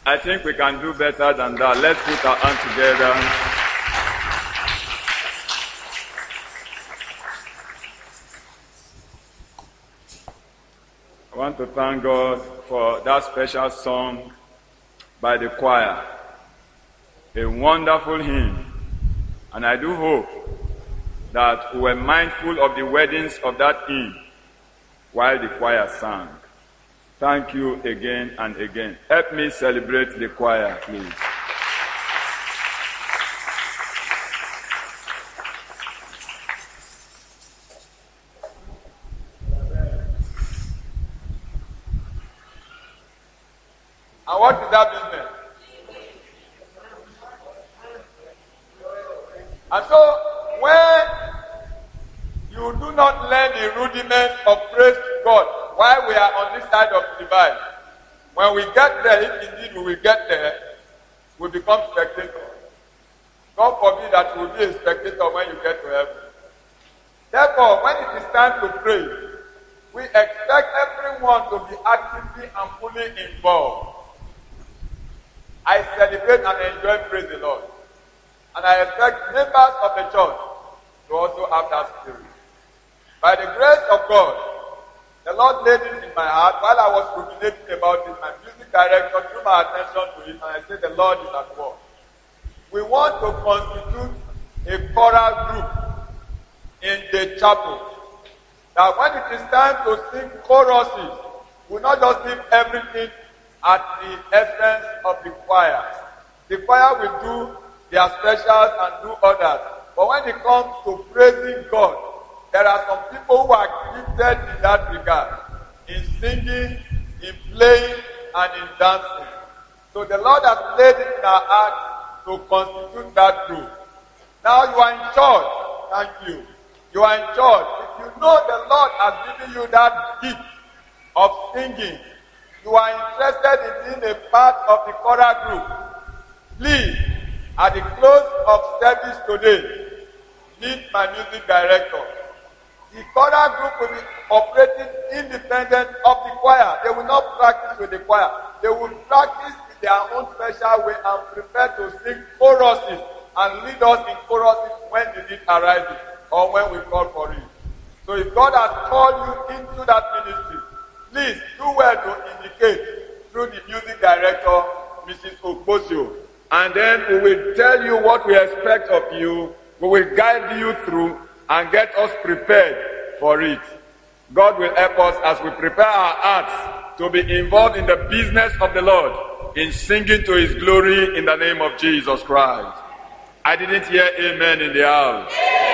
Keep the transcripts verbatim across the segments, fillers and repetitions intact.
I think we can do better than that. Let's put our hands together. I want to thank God for that special song by the choir. A wonderful hymn. And I do hope that we were mindful of the weddings of that hymn while the choir sang. Thank you again and again. Help me celebrate the choir, please. And what is that business? And so, when you do not learn the rudiments of praise to God while we are on this side of the divide, when we get there, if indeed we will get there, we become spectators. God forbid that you will be a spectator when you get to heaven. Therefore, when it is time to pray, we expect everyone to be actively and fully involved. I celebrate and enjoy praise the Lord. And I expect members of the church to also have that spirit. By the grace of God, the Lord laid it in my heart while I was ruminating about it. My music director drew my attention to it, and I said, the Lord is at work. We want to constitute a choral group in the chapel. That when it is time to sing choruses, we not just leave everything at the expense of the choir. The choir will do their specials and do others. But when it comes to praising God, there are some people who are gifted in that regard, in singing, in playing, and in dancing. So the Lord has laid it in our heart to constitute that group. Now you are in church. Thank you. You are in church. If you know the Lord has given you that gift of singing, you are interested in being a part of the choral group, please, at the close of service today, meet my music director. The choral group will be operating independent of the choir. They will not practice with the choir. They will practice in their own special way and prepare to sing choruses and lead us in choruses when the need arises or when we call for it. So if God has called you into that ministry, please do well to indicate through the music director, Missus Okbosio. And then we will tell you what we expect of you. We will guide you through and get us prepared for it. God will help us as we prepare our hearts to be involved in the business of the Lord, in singing to His glory in the name of Jesus Christ. I didn't hear amen in the house.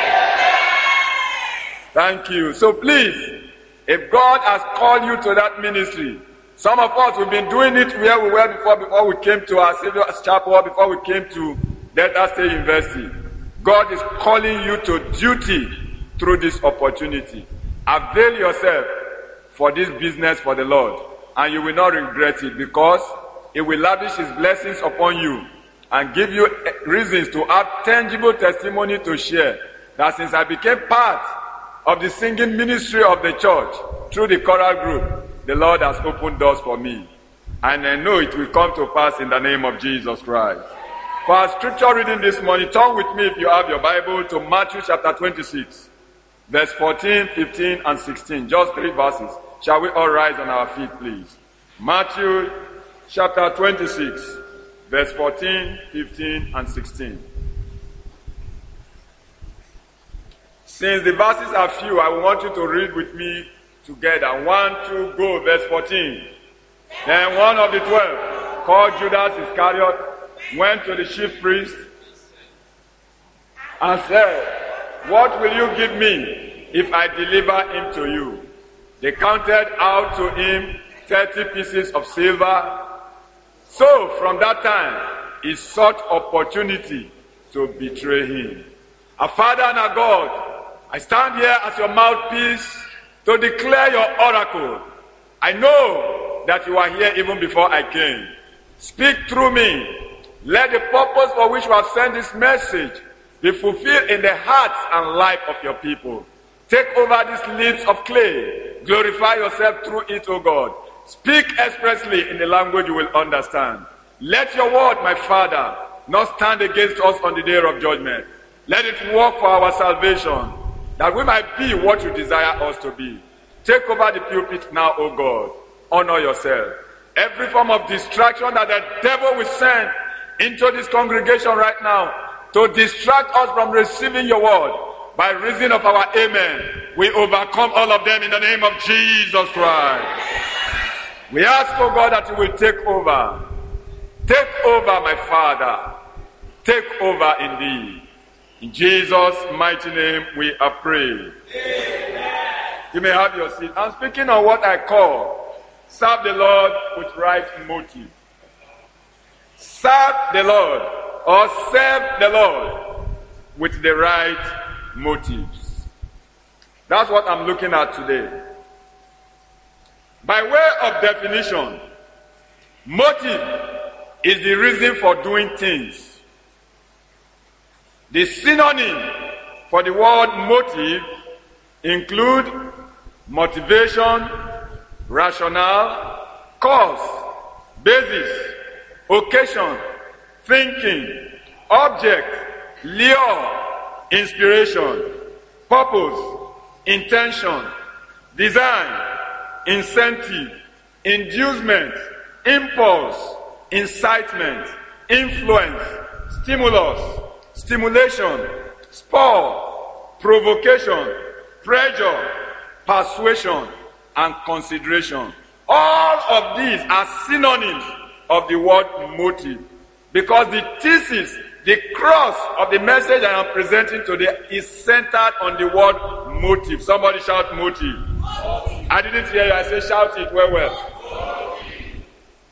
Thank you. So please, if God has called you to that ministry, some of us have been doing it where we were before, before we came to our Savior's Chapel, before we came to Delta State University. God is calling you to duty through this opportunity. Avail yourself for this business for the Lord, and you will not regret it, because it will lavish His blessings upon you and give you reasons to have tangible testimony to share. That since I became part of the singing ministry of the church through the choral group, the Lord has opened doors for me. And I know it will come to pass in the name of Jesus Christ. For our scripture reading this morning, turn with me, if you have your Bible, to Matthew chapter twenty-six, verse fourteen, fifteen, and sixteen. Just three verses. Shall we all rise on our feet, please? Matthew chapter twenty-six, verse fourteen, fifteen, and sixteen. Since the verses are few, I want you to read with me together. One, two, go. Verse fourteen. Then one of the twelve, called Judas Iscariot, went to the chief priest and said, "What will you give me if I deliver him to you?" They counted out to him thirty pieces of silver. So from that time, he sought opportunity to betray him. Our Father and our God, I stand here as your mouthpiece to declare your oracle. I know that you are here even before I came. Speak through me. Let the purpose for which you have sent this message be fulfilled in the hearts and life of your people. Take over these lips of clay. Glorify yourself through it, O God. Speak expressly in the language you will understand. Let your word, my Father, not stand against us on the day of judgment. Let it work for our salvation, that we might be what you desire us to be. Take over the pulpit now, O God. Honor yourself. Every form of distraction that the devil will send into this congregation right now to distract us from receiving your word, by reason of our amen, we overcome all of them in the name of Jesus Christ. We ask, O God, that you will take over. Take over, my Father. Take over indeed. In Jesus' mighty name we are praying. Amen. You may have your seat. I'm speaking on what I call serve the Lord with right motive. Serve the Lord or serve the Lord with the right motives. That's what I'm looking at today. By way of definition, motive is the reason for doing things. The synonym for the word motive include motivation, rationale, cause, basis, occasion, thinking, object, lure, inspiration, purpose, intention, design, incentive, inducement, impulse, incitement, influence, stimulus, stimulation, spur, provocation, pressure, persuasion, and consideration. All of these are synonyms of the word motive, because the thesis, the cross of the message I am presenting today is centered on the word motive. Somebody shout motive. Motive. I didn't hear you. I said shout it well, well. Motive.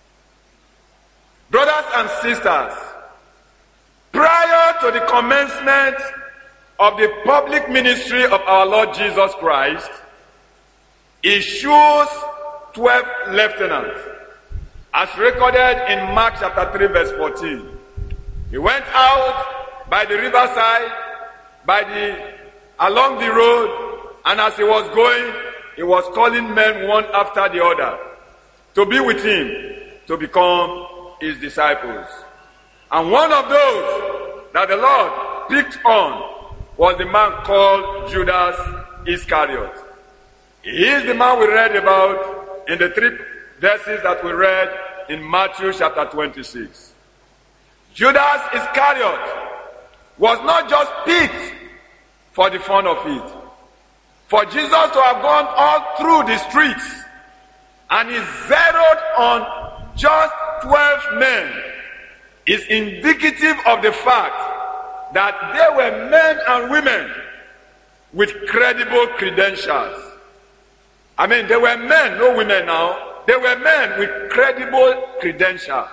Brothers and sisters, prior to the commencement of the public ministry of our Lord Jesus Christ, he chose twelve lieutenants, as recorded in Mark chapter three verse fourteen. He went out by the riverside, by the along the road, and as he was going, he was calling men one after the other to be with him, to become his disciples. And one of those that the Lord picked on was the man called Judas Iscariot. He is the man we read about in the three verses that we read in Matthew chapter twenty-six. Judas Iscariot was not just picked for the fun of it. For Jesus to have gone all through the streets and he zeroed on just twelve men is indicative of the fact that they were men and women with credible credentials. I mean, they were men, no women now. They were men with credible credentials.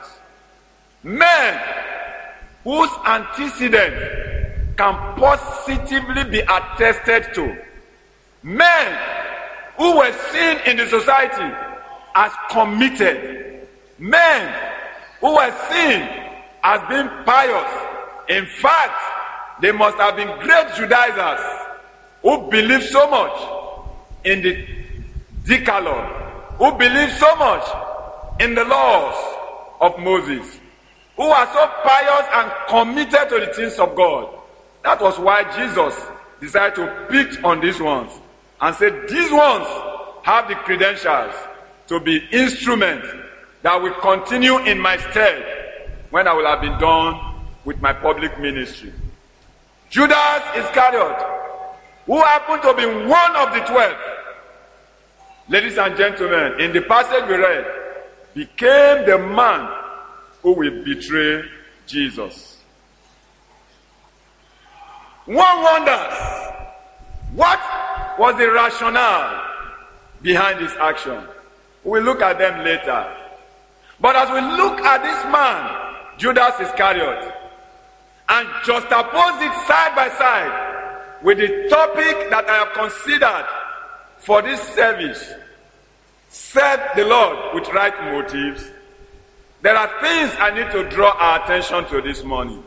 Men whose antecedent can positively be attested to. Men who were seen in the society as committed. Men who were seen as being pious. In fact, they must have been great Judaizers who believed so much in the Decalogue, who believed so much in the laws of Moses, who are so pious and committed to the things of God. That was why Jesus decided to pick on these ones and said, these ones have the credentials to be instruments that will continue in my stead when I will have been done with my public ministry. Judas Iscariot, who happened to be one of the twelve, ladies and gentlemen, in the passage we read, became the man who will betray Jesus. One wonders, what was the rationale behind this action? We'll look at them later. But as we look at this man, Judas Iscariot, and juxtapose it side by side with the topic that I have considered for this service, serve the Lord with right motives, there are things I need to draw our attention to this morning.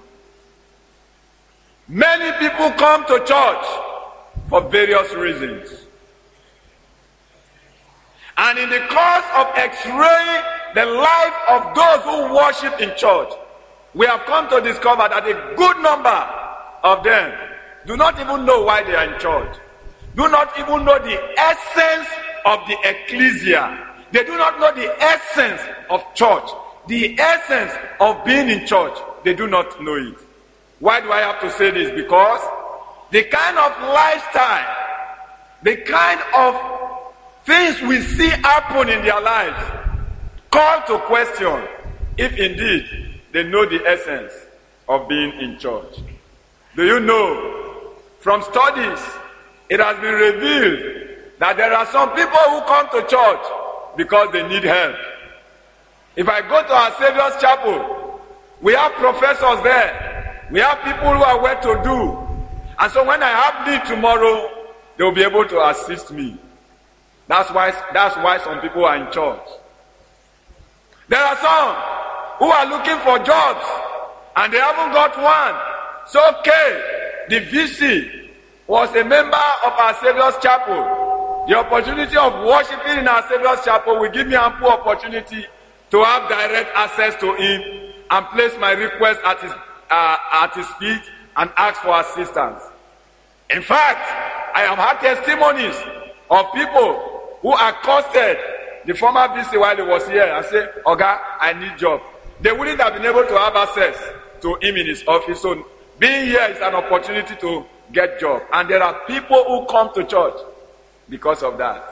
Many people come to church for various reasons. And in the course of x-raying the life of those who worship in church, we have come to discover that a good number of them do not even know why they are in church, do not even know the essence of the ecclesia. They do not know the essence of church, the essence of being in church. They do not know it. Why do I have to say this? Because the kind of lifestyle, the kind of things we see happen in their lives, call to question if indeed they know the essence of being in church. Do you know, from studies, it has been revealed that there are some people who come to church because they need help. If I go to our Savior's Chapel, we have professors there. We have people who are well to do. And so when I have need tomorrow, they will be able to assist me. That's why, that's why some people are in church. There are some who are looking for jobs and they haven't got one. So okay, the V C was a member of our Savior's Chapel. The opportunity of worshiping in our Savior's Chapel will give me ample opportunity to have direct access to him and place my request at his, uh, at his feet and ask for assistance. In fact, I have had testimonies of people who accosted the former V C while he was here and said, Oga, I need job. They wouldn't have been able to have access to him in his office. So being here is an opportunity to get job. And there are people who come to church because of that.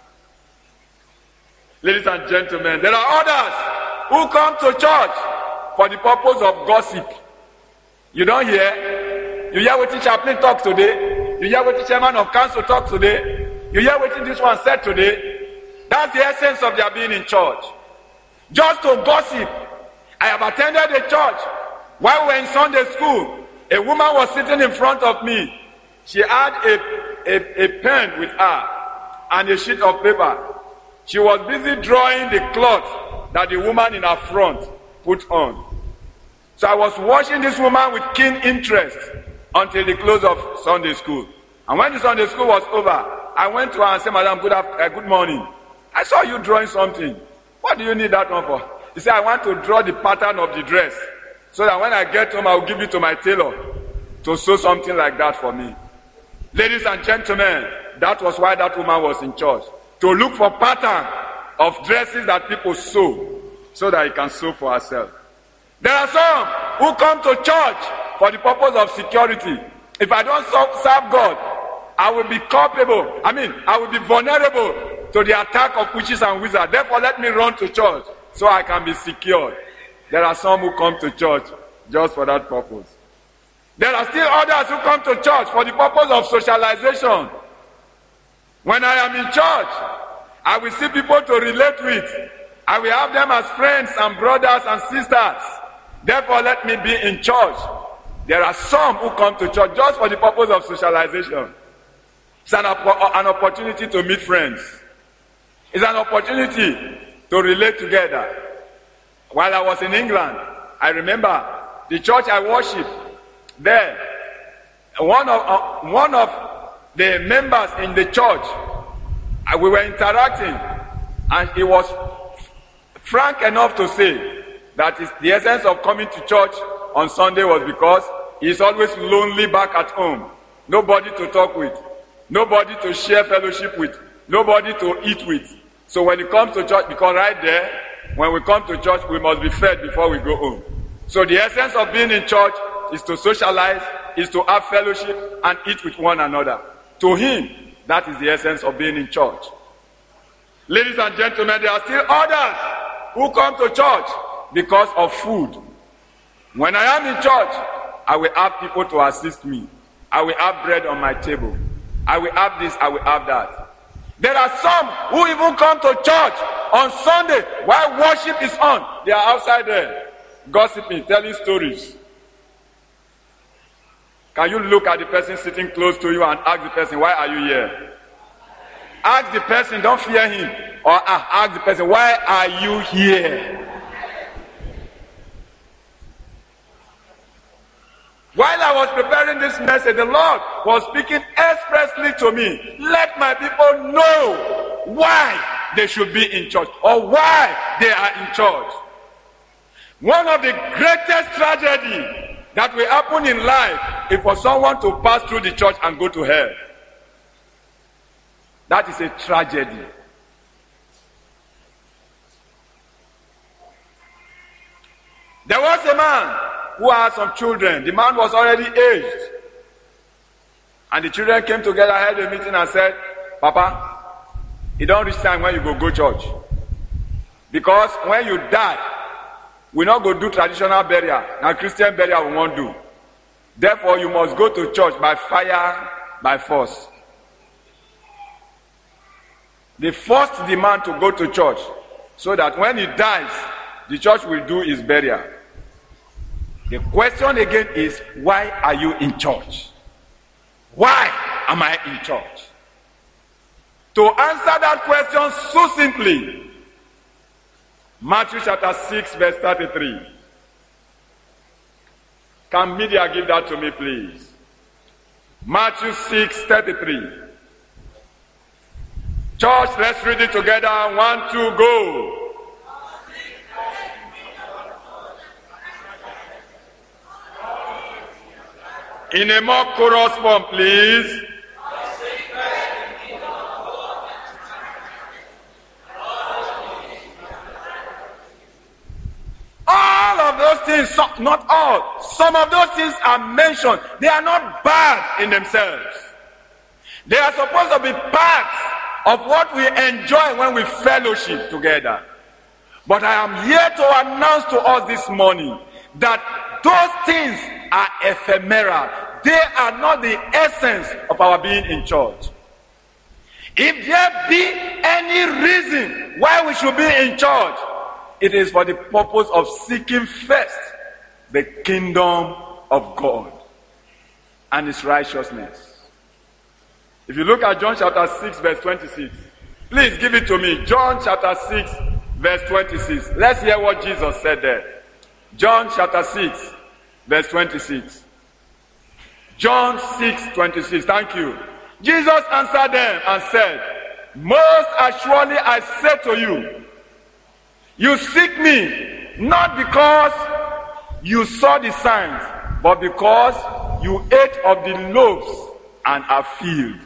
Ladies and gentlemen, there are others who come to church for the purpose of gossip. You don't hear? You hear what the chaplain talk today? You hear what the chairman of council talk today? You hear what this one said today? That's the essence of their being in church. Just to gossip. I have attended a church while we were in Sunday school. A woman was sitting in front of me. She had a, a, a pen with her and a sheet of paper. She was busy drawing the cloth that the woman in her front put on. So I was watching this woman with keen interest until the close of Sunday school. And when the Sunday school was over, I went to her and said, Madam, good, after, uh, good morning. I saw you drawing something. What do you need that one for? He said, I want to draw the pattern of the dress so that when I get home, I will give it to my tailor to sew something like that for me. Ladies and gentlemen, that was why that woman was in church. To look for pattern of dresses that people sew so that he can sew for herself. There are some who come to church for the purpose of security. If I don't serve God, I will be culpable. I mean, I will be vulnerable to the attack of witches and wizards. Therefore, let me run to church so I can be secured. There are some who come to church just for that purpose. There are still others who come to church for the purpose of socialization. When I am in church, I will see people to relate with. I will have them as friends and brothers and sisters. Therefore, let me be in church. There are some who come to church just for the purpose of socialization. It's an, op- an opportunity to meet friends. It's an opportunity to relate together. While I was in England, I remember the church I worshiped there. One of, uh, one of the members in the church, uh, we were interacting, and he was frank enough to say that is the essence of coming to church on Sunday was because he's always lonely back at home. Nobody to talk with, nobody to share fellowship with, nobody to eat with. So when he comes to church, because right there, when we come to church, we must be fed before we go home. So the essence of being in church is to socialize, is to have fellowship and eat with one another. To him, that is the essence of being in church. Ladies and gentlemen, there are still others who come to church because of food. When I am in church, I will have people to assist me. I will have bread on my table. I will have this, I will have that. There are some who even come to church on Sunday while worship is on. They are outside there, gossiping, telling stories. Can you look at the person sitting close to you and ask the person, why are you here? Ask the person, don't fear him. Or ask the person, why are you here? While I was preparing this message, the Lord was speaking expressly to me. Let my people know why they should be in church or why they are in church. One of the greatest tragedy that will happen in life is for someone to pass through the church and go to hell. That is a tragedy. There was a man who had some children. The man was already aged. And the children came together, held a meeting and said, Papa, it don't reach time when you go go church. Because when you die, we not go do traditional burial. Now Christian burial we won't do. Therefore, you must go to church by fire, by force. They forced the man to go to church so that when he dies, the church will do his burial. The question again is, why are you in church? Why am I in church? To answer that question succinctly, Matthew chapter six verse thirty-three. Can media give that to me, please? Matthew six thirty-three. Church, let's read it together. One, two, go. In a more chorus form, please. All of those things, not all, some of those things are mentioned. They are not bad in themselves. They are supposed to be part of what we enjoy when we fellowship together. But I am here to announce to us this morning that those things are ephemeral. They are not the essence of our being in church. If there be any reason why we should be in church, it is for the purpose of seeking first the kingdom of God and his righteousness. If you look at John chapter six verse twenty-six, please give it to me. John chapter six verse twenty-six. Let's hear what Jesus said there. John chapter six verse twenty-six. John six twenty-six. Thank you. Jesus answered them and said, most assuredly I say to you, you seek me not because you saw the signs, but because you ate of the loaves and are filled.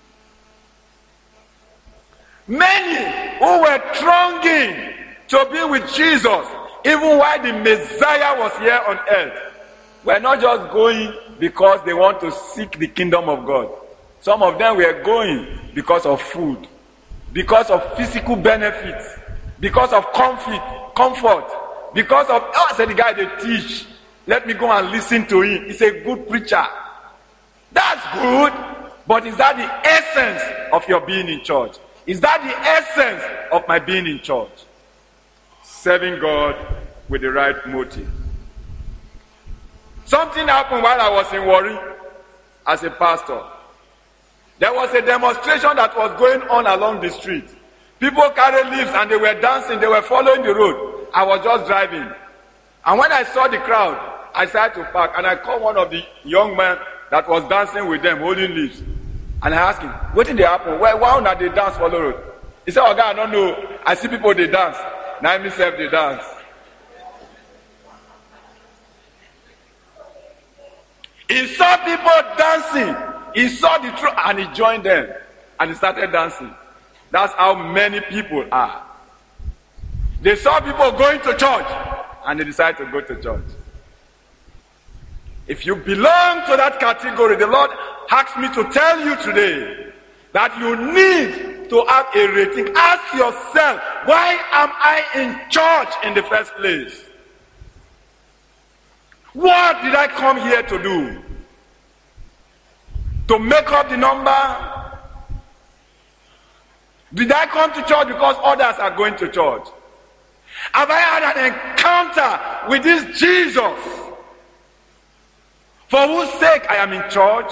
Many who were thronging to be with Jesus, even while the Messiah was here on earth, were not just going because they want to seek the kingdom of God. Some of them were going because of food, because of physical benefits, because of comfort, comfort, because of, oh, I said the guy they teach, let me go and listen to him. He's a good preacher. That's good, but is that the essence of your being in church? Is that the essence of my being in church? Serving God with the right motive. Something happened while I was in Warri as a pastor. There was a demonstration that was going on along the street. People carried leaves and they were dancing, they were following the road. I was just driving. And when I saw the crowd, I started to park and I called one of the young men that was dancing with them, holding leaves. And I asked him, what did they happen? Why, why not they dance for the road? He said, oh God, I don't know. I see people, they dance. Now myself, they dance. He saw people dancing. He saw the truth and he joined them. And he started dancing. That's how many people are. They saw people going to church and they decided to go to church. If you belong to that category, the Lord asked me to tell you today that you need to have a rating. Ask yourself, why am I in church in the first place? What did I come here to do? To make up the number? Did I come to church because others are going to church? Have I had an encounter with this Jesus for whose sake I am in church?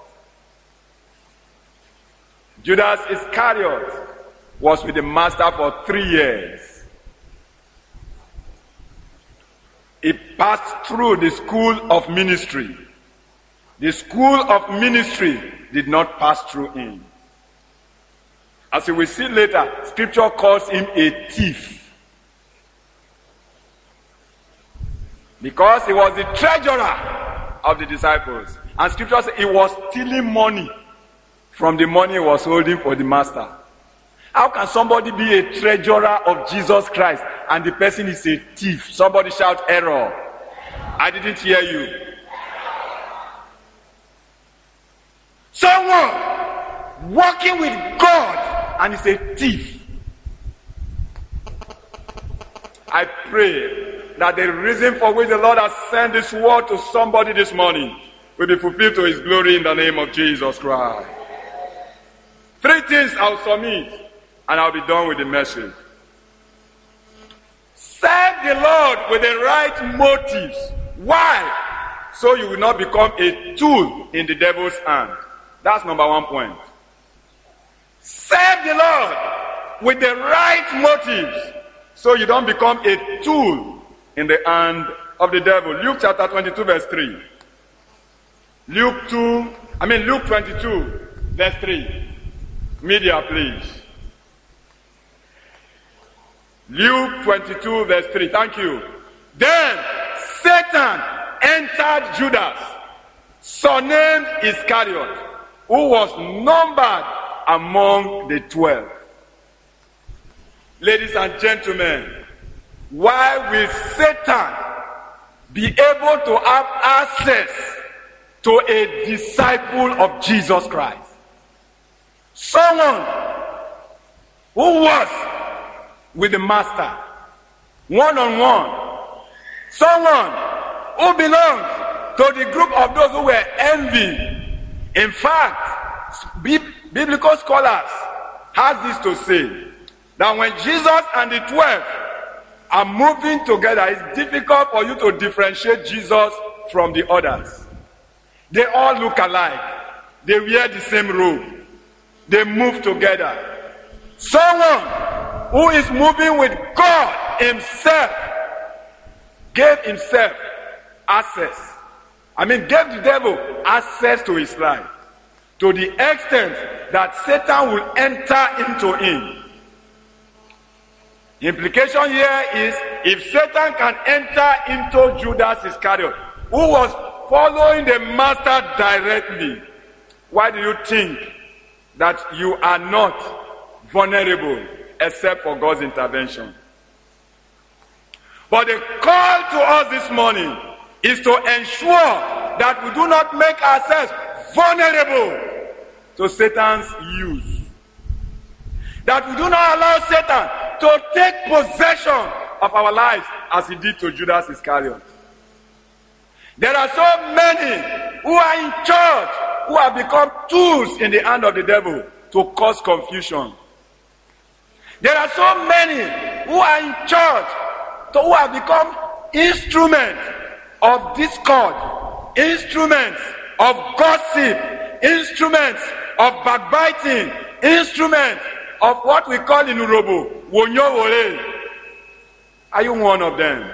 Judas Iscariot was with the master for three years. He passed through the school of ministry. The school of ministry did not pass through him. As you will see later, scripture calls him a thief. Because he was the treasurer of the disciples. And scripture says he was stealing money from the money he was holding for the master. How can somebody be a treasurer of Jesus Christ and the person is a thief? Somebody shout error. I didn't hear you. Someone working with God and is a thief. I pray that the reason for which the Lord has sent this word to somebody this morning will be fulfilled to his glory in the name of Jesus Christ. Three things I'll submit and I'll be done with the message. Serve the Lord with the right motives. Why? So you will not become a tool in the devil's hand. That's number one point. Serve the Lord with the right motives so you don't become a tool in the hand of the devil. Luke chapter twenty-two verse three. Luke two, I mean Luke twenty-two verse three. Media, please. Luke twenty-two verse three. Thank you. Then Satan entered Judas, surnamed Iscariot, who was numbered among the twelve. Ladies and gentlemen, why will Satan be able to have access to a disciple of Jesus Christ? Someone who was with the master, one-on-one. Someone who belongs to the group of those who were envying. In fact, biblical scholars have this to say, that when Jesus and the twelve are moving together, it's difficult for you to differentiate Jesus from the others. They all look alike. They wear the same robe. They move together. Someone who is moving with God himself gave himself access. I mean, gave the devil access to his life to the extent that Satan will enter into him. The implication here is, if Satan can enter into Judas Iscariot, who was following the master directly, why do you think that you are not vulnerable except for God's intervention? But the call to us this morning is to ensure that we do not make ourselves vulnerable to Satan's use. That we do not allow Satan to take possession of our lives as he did to Judas Iscariot. There are so many who are in church who have become tools in the hand of the devil to cause confusion. There are so many who are in church who have become instruments of discord, instruments of gossip, instruments of backbiting, instruments of what we call in Urobo, Wonyowole. Are you one of them?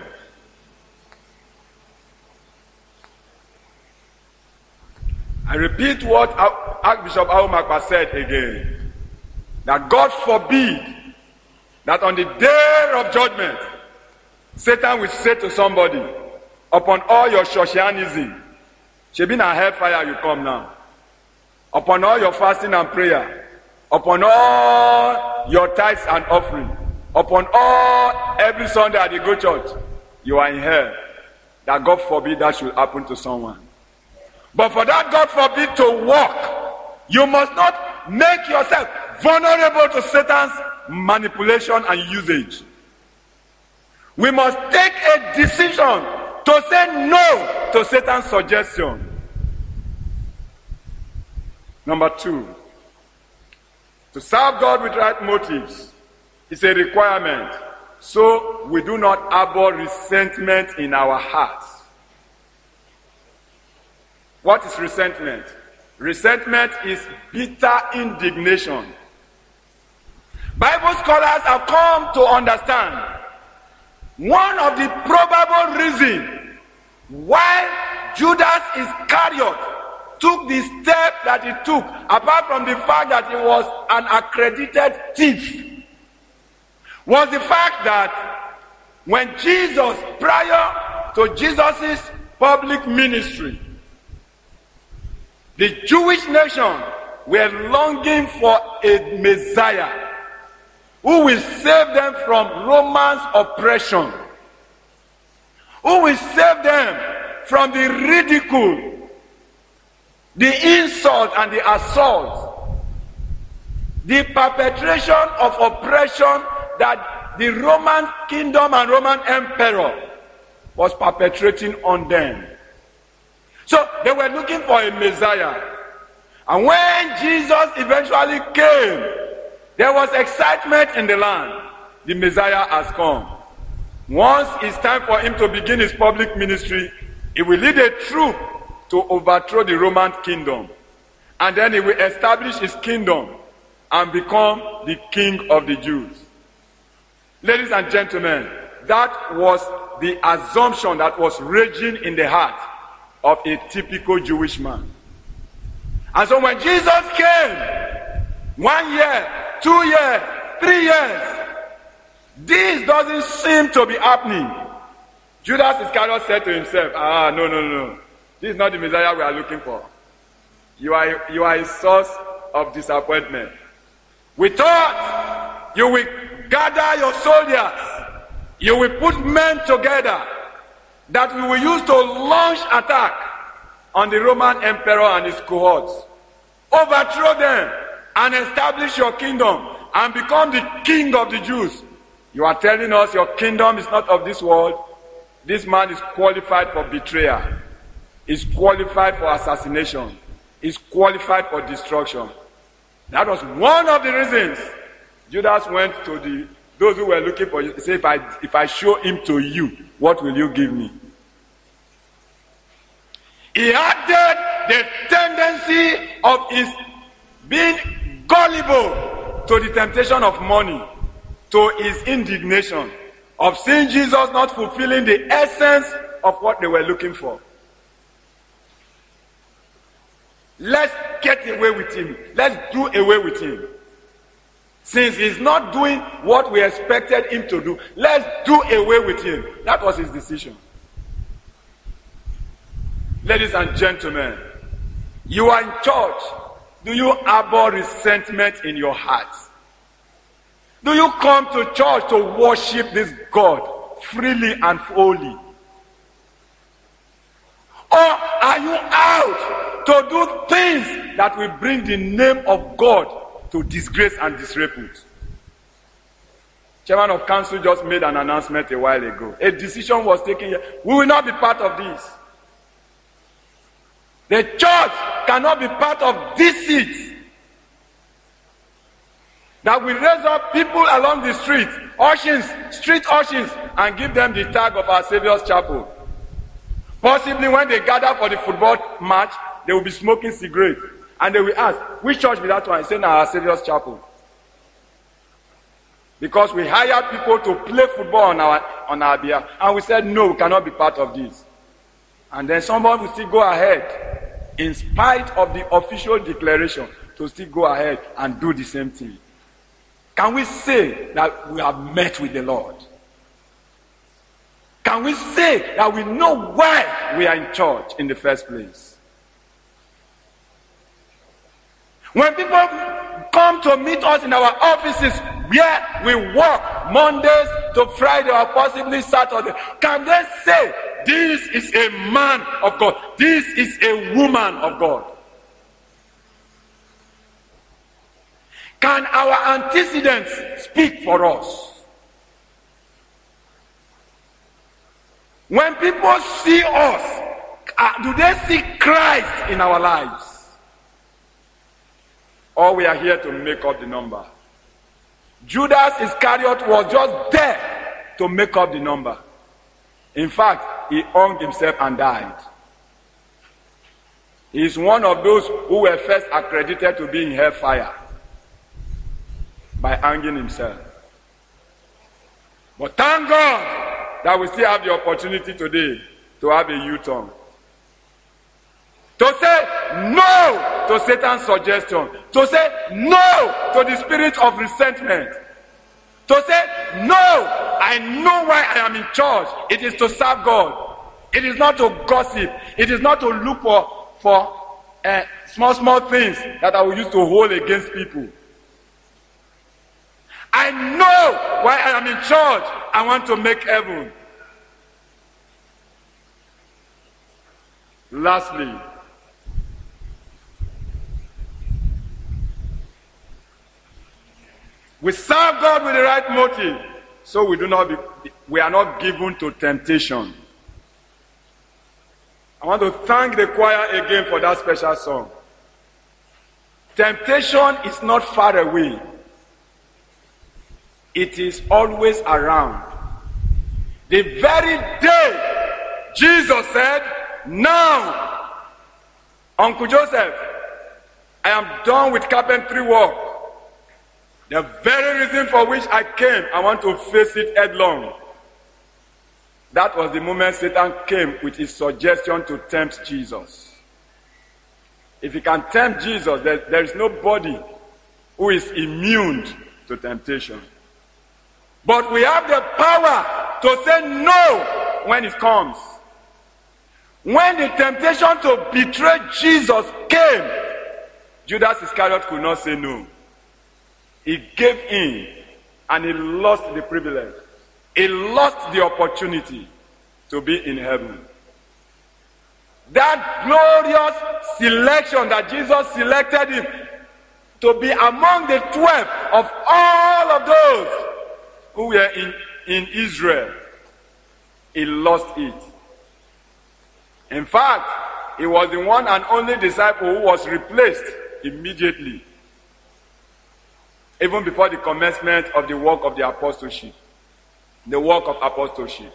I repeat what Archbishop Aumakwa said again. That God forbid that on the day of judgment, Satan will say to somebody, upon all your Shoshianism, shebi na hellfire you come now. Upon all your fasting and prayer, upon all your tithes and offering, upon all every Sunday at the go church, you are in hell. That God forbid that should happen to someone. But for that God forbid to work, you must not make yourself vulnerable to Satan's manipulation and usage. We must take a decision to say no to Satan's suggestion. Number two, to serve God with right motives is a requirement, so we do not harbor resentment in our hearts. What is resentment? Resentment is bitter indignation. Bible scholars have come to understand one of the probable reasons why Judas Iscariot took the step that he took, apart from the fact that he was an accredited thief, was the fact that when Jesus, prior to Jesus' public ministry, the Jewish nation were longing for a Messiah who will save them from Romans' oppression, who will save them from the ridicule, the insult and the assault, the perpetration of oppression that the Roman kingdom and Roman emperor was perpetrating on them. So they were looking for a Messiah. And when Jesus eventually came, there was excitement in the land. The Messiah has come. Once it's time for him to begin his public ministry, he will lead a troop to overthrow the Roman kingdom. And then he will establish his kingdom and become the king of the Jews. Ladies and gentlemen, that was the assumption that was raging in the heart of a typical Jewish man. And so when Jesus came, one year, two years, three years, this doesn't seem to be happening. Judas Iscariot said to himself, ah, no, no, no. This is not the Messiah we are looking for. You are, you are a source of disappointment. We thought you will gather your soldiers. You will put men together that we will use to launch attack on the Roman emperor and his cohorts. Overthrow them and establish your kingdom and become the king of the Jews. You are telling us your kingdom is not of this world. This man is qualified for betrayal. Is qualified for assassination. Is qualified for destruction. That was one of the reasons Judas went to the those who were looking for you. Say, if I if I show him to you, what will you give me? He added the tendency of his being gullible to the temptation of money, to his indignation of seeing Jesus not fulfilling the essence of what they were looking for. Let's get away with him. Let's do away with him. Since he's not doing what we expected him to do, let's do away with him. That was his decision. Ladies and gentlemen, you are in church. Do you harbor resentment in your heart? Do you come to church to worship this God freely and wholly? Or are you out to do things that will bring the name of God to disgrace and disrepute? Chairman of Council just made an announcement a while ago. A decision was taken here. We will not be part of this. The church cannot be part of this seat that will raise up people along the street, urchins, street urchins, and give them the tag of Our Saviour's Chapel. Possibly when they gather for the football match, they will be smoking cigarettes. And they will ask, which church will that one? Say, now Our Saviour's Chapel. Because we hire people to play football on our on our behalf. And we said, no, we cannot be part of this. And then someone will still go ahead, in spite of the official declaration, to still go ahead and do the same thing. Can we say that we have met with the Lord? Can we say that we know why we are in church in the first place? When people come to meet us in our offices where we work Mondays to Friday or possibly Saturday, can they say, this is a man of God, this is a woman of God? Can our antecedents speak for us? When people see us, uh, do they see Christ in our lives? Or we are here to make up the number? Judas Iscariot was just there to make up the number. In fact, he hung himself and died. He is one of those who were first accredited to be in hellfire by hanging himself. But thank God that we still have the opportunity today to have a U-turn. To say, no to Satan's suggestion. To say no to the spirit of resentment. To say, no, I know why I am in church. It is to serve God. It is not to gossip. It is not to look for, for uh, small, small things that I will use to hold against people. I know why I am in church. I want to make heaven. Lastly, we serve God with the right motive, so we do not be, we are not given to temptation. I want to thank the choir again for that special song. Temptation is not far away. It is always around. The very day Jesus said, now, Uncle Joseph, I am done with carpentry work. The very reason for which I came, I want to face it headlong. That was the moment Satan came with his suggestion to tempt Jesus. If he can tempt Jesus, there, there is nobody who is immune to temptation. But we have the power to say no when it comes. When the temptation to betray Jesus came, Judas Iscariot could not say no. He gave in and he lost the privilege. He lost the opportunity to be in heaven. That glorious selection that Jesus selected him to be among the twelve of all of those who were in, in Israel, he lost it. In fact, he was the one and only disciple who was replaced immediately, even before the commencement of the work of the apostleship. The work of apostleship.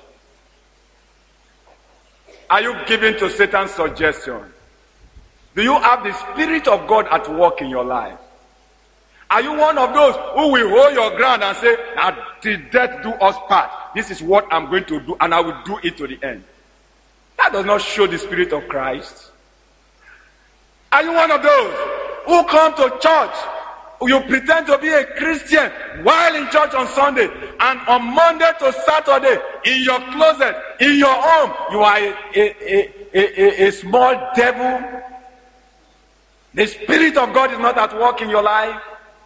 Are you given to Satan's suggestion? Do you have the Spirit of God at work in your life? Are you one of those who will hold your ground and say, now till death do us part. This is what I'm going to do and I will do it to the end. That does not show the Spirit of Christ. Are you one of those who come to church? You pretend to be a Christian while in church on Sunday, and on Monday to Saturday in your closet, in your home, you are a, a, a, a, a small devil. The Spirit of God is not at work in your life.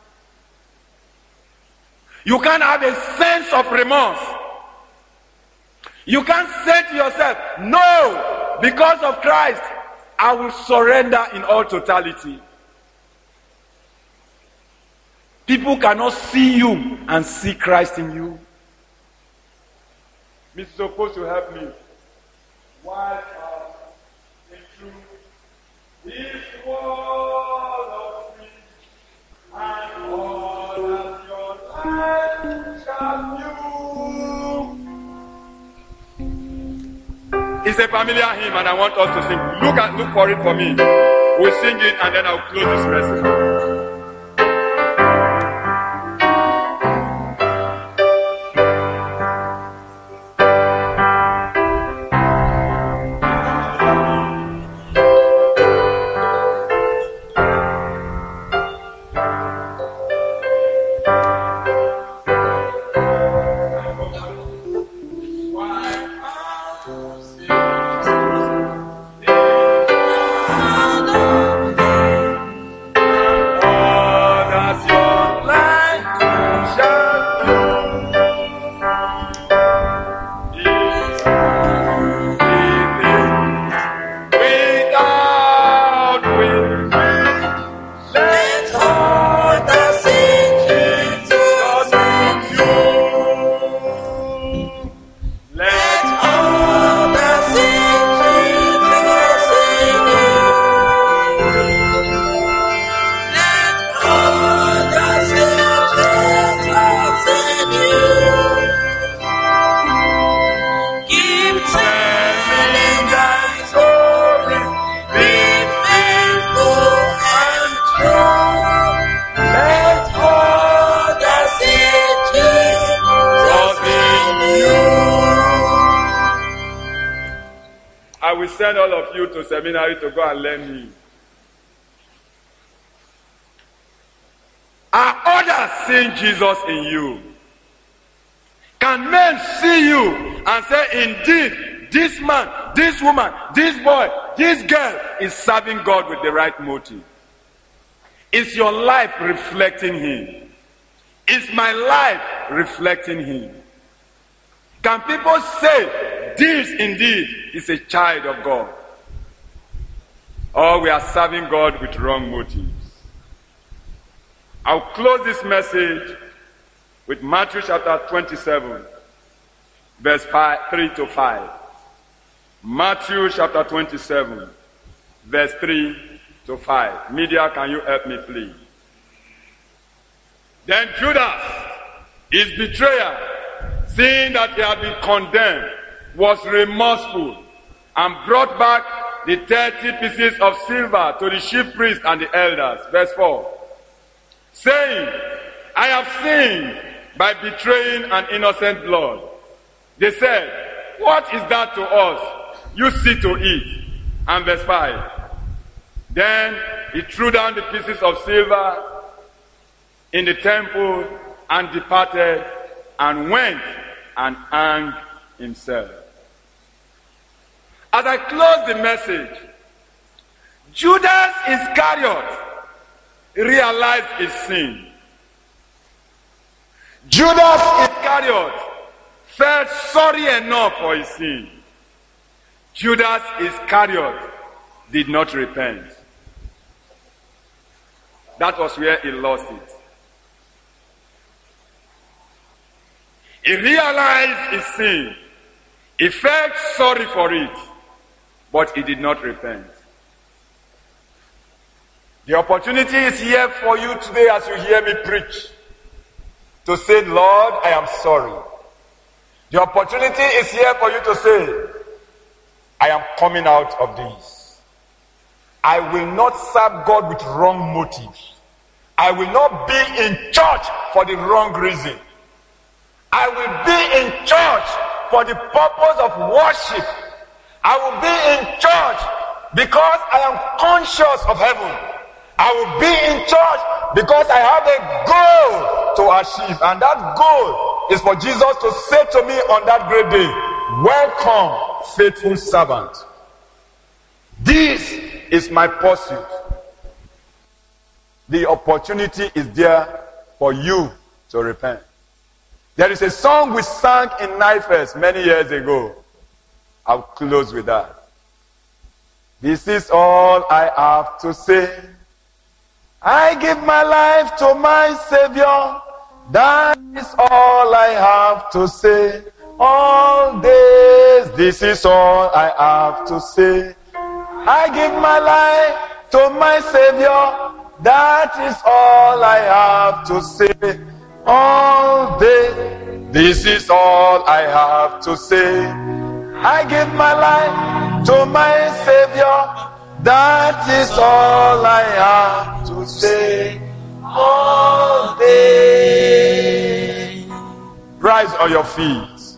You can't have a sense of remorse. You can't say to yourself, no, because of Christ, I will surrender in all totality. People cannot see you and see Christ in you. Missus supposed to help me. Why are the truth? This world of me and all that your life shall do. It's a familiar hymn and I want us to sing. Look at look for it for me. We'll sing it and then I'll close this message. Send all of you to seminary to go and learn me. seeing Jesus in you? Can men see you and say, indeed, this man, this woman, this boy, this girl is serving God with the right motive? Is your life reflecting him? Is my life reflecting him? Can people say, this indeed is a child of God? Or we are serving God with wrong motives? I'll close this message with Matthew chapter twenty-seven, verse five, three to five. Matthew chapter twenty-seven, verse three to five. Media, can you help me, please? Then Judas, his betrayer, seeing that he had been condemned, was remorseful and brought back the thirty pieces of silver to the chief priest and the elders. Verse four. Saying, I have sinned by betraying an innocent blood. They said, what is that to us? You see to it. And verse five. Then he threw down the pieces of silver in the temple and departed and went and hanged himself. As I close the message, Judas Iscariot realized his sin. Judas Iscariot felt sorry enough for his sin. Judas Iscariot did not repent. That was where he lost it. He realized his sin. He felt sorry for it, but he did not repent. The opportunity is here for you today as you hear me preach, to say, Lord, I am sorry. The opportunity is here for you to say, I am coming out of this. I will not serve God with wrong motives. I will not be in church for the wrong reason. I will be in church for the purpose of worship. I will be in church because I am conscious of heaven. I will be in church because I have a goal to achieve. And that goal is for Jesus to say to me on that great day, welcome, faithful servant. This is my pursuit. The opportunity is there for you to repent. There is a song we sang in Nifes many years ago. I'll close with that. This is all I have to say. I give my life to my Savior. That is all I have to say. All days, this is all I have to say. I give my life to my Savior. That is all I have to say. All days, this is all I have to say. I give my life to my Savior. That is all I have to say. All day. Rise on your feet.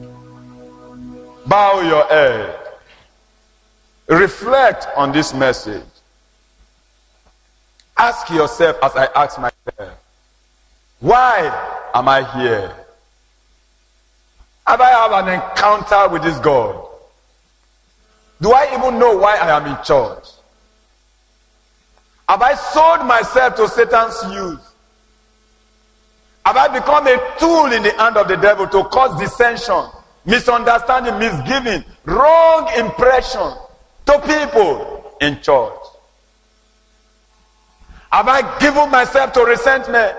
Bow your head. Reflect on this message. Ask yourself as I ask myself, why am I here? Have I had an encounter with this God? Do I even know why I am in church? Have I sold myself to Satan's use? Have I become a tool in the hand of the devil to cause dissension, misunderstanding, misgiving, wrong impression to people in church? Have I given myself to resentment?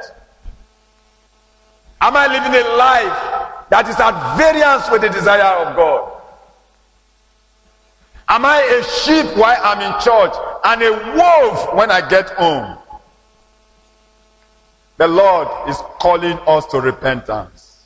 Am I living a life that is at variance with the desire of God? Am I a sheep while I'm in church and a wolf when I get home? The Lord is calling us to repentance.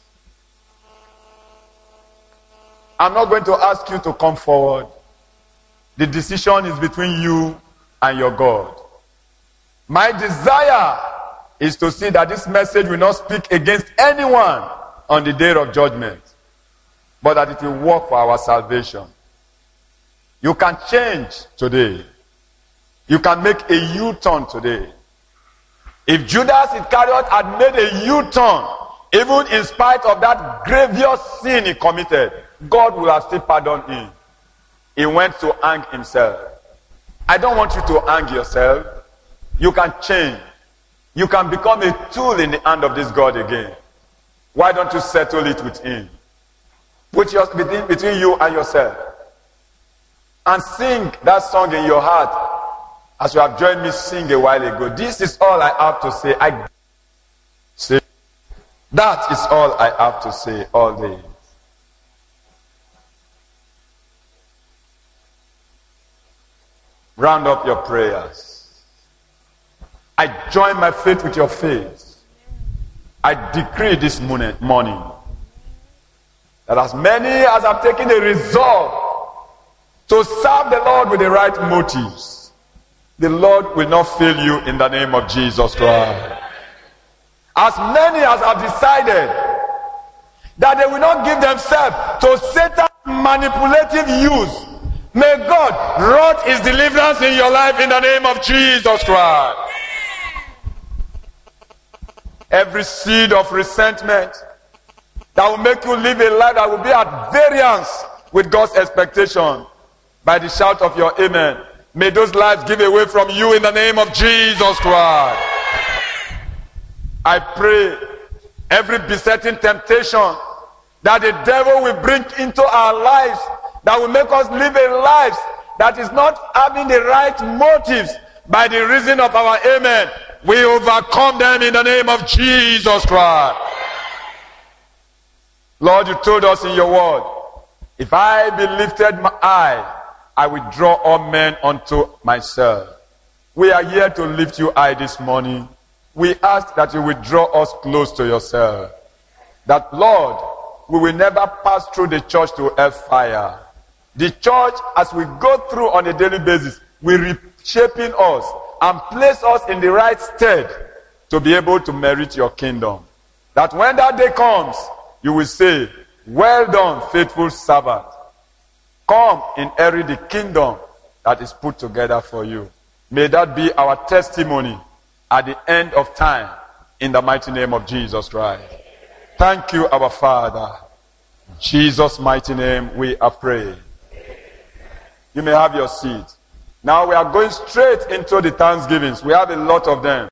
I'm not going to ask you to come forward. The decision is between you and your God. My desire is to see that this message will not speak against anyone on the day of judgment, but that it will work for our salvation. You can change today. You can make a U-turn today. If Judas Iscariot had made a U-turn, even in spite of that grievous sin he committed, God would have still pardoned him. He went to hang himself. I don't want you to hang yourself. You can change. You can become a tool in the hand of this God again. Why don't you settle it with him? Put your between, between you and yourself. And sing that song in your heart as you have joined me sing a while ago. This is all I have to say. I say that is all I have to say all day. Round up your prayers. I join my faith with your faith. I decree this morning that as many as have taken a resolve to serve the Lord with the right motives, the Lord will not fail you in the name of Jesus Christ. As many as have decided that they will not give themselves to Satan's manipulative use, may God wrought his deliverance in your life in the name of Jesus Christ. Every seed of resentment that will make you live a life that will be at variance with God's expectation, by the shout of your amen, may those lives give away from you in the name of Jesus Christ. I pray every besetting temptation that the devil will bring into our lives that will make us live a life that is not having the right motives, by the reason of our amen, we overcome them in the name of Jesus Christ. Lord, you told us in your word, if I be lifted my eye, I will draw all men unto myself. We are here to lift you high this morning. We ask that you will draw us close to yourself. That, Lord, we will never pass through the church to hellfire. The church, as we go through on a daily basis, will reshaping us and place us in the right stead to be able to merit your kingdom. That when that day comes, you will say, well done, faithful servant. Come, inherit the kingdom that is put together for you. May that be our testimony at the end of time, in the mighty name of Jesus Christ. Thank you, our Father. In Jesus' mighty name we are praying. You may have your seat. Now we are going straight into the thanksgivings. We have a lot of them.